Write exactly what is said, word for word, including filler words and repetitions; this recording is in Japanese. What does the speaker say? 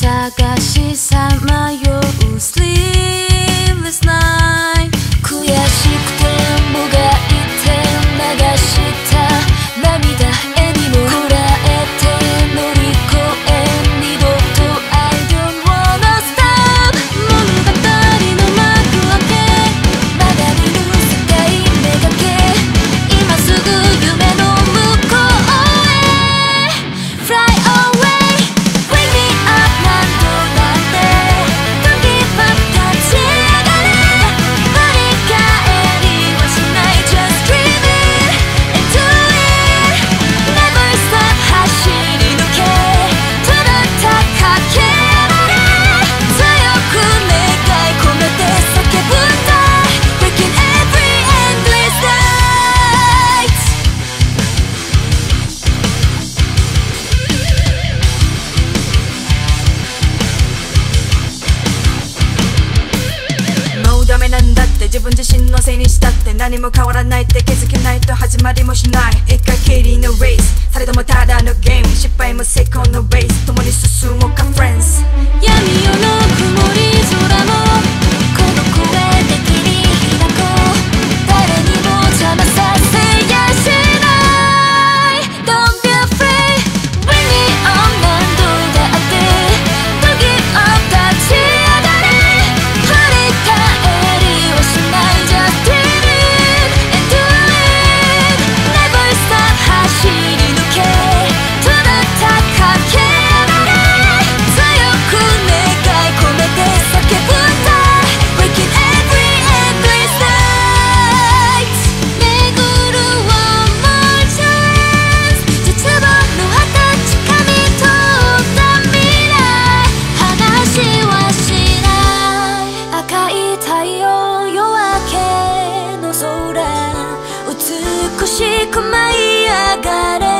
探しさまよう Sleepless night 悔しくてもがいて流した涙絵にもこらえて乗り越え二度と I don't wanna stop 物語の幕開けまだ見ぬ世界めがけ今すぐ夢の向こうへ Fly away Bring me up 何度だって Don't give up 立ち上がれ振り返りはしない Just dream it and do it Never stop 走り抜けただ高けられ強く願い込めて叫ぶんだ Breaking every endless night もうダメなんだって自分自身のせいにしたって何も変わらないって気づけないと始まりもしない一回きりのレースされどもただのゲーム失敗も成功のレース共に進もうか Friends 闇夜の曇り空もこの声で切り開こう誰にも邪魔させやしない Don't be afraid Bring me on 何度だって Don't give up 立ち上がれ振り返りはしない Just dream it and do it Never stop 走り抜けただ高けられ強く願い込めて叫ぶんだ Breaking every endless night 巡る one more chance 絶望の果て掴み取った未来話はしない赤い太陽夜明けの空美しく舞い上がれ